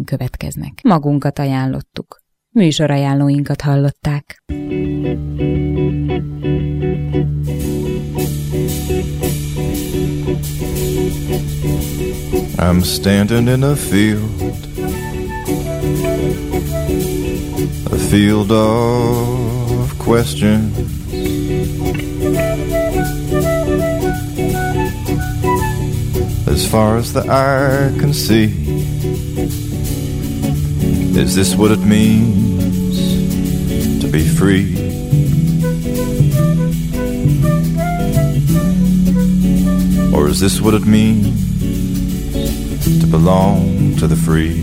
híreink következnek. Magunkat ajánlottuk. Műsorajánlóinkat hallották. I'm standing in a field of questions. As far as the eye can see, is this what it means to be free? Or is this what it means to belong to the free?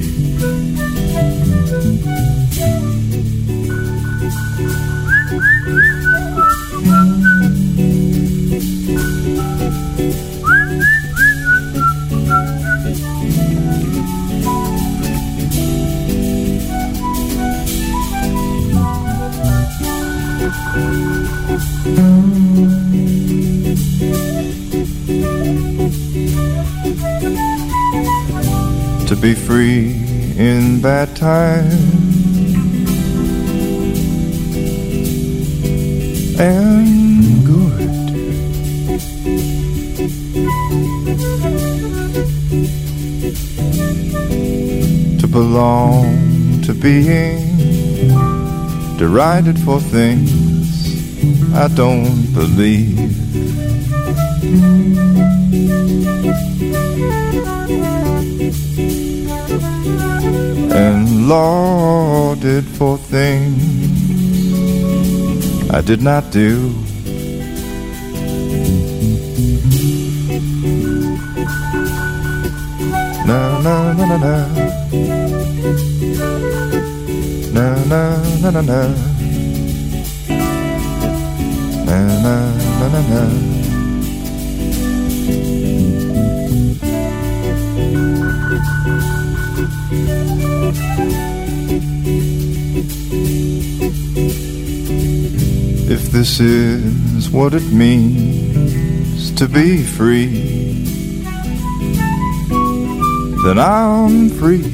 To be free in bad times and good, to belong to being derided for things I don't believe. And lauded for things I did not do. Na na na na na, na na na na na, na na na na na. If this is what it means to be free, then I'm free.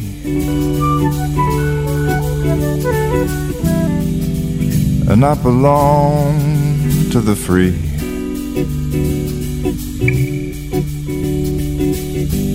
And I belong to the free.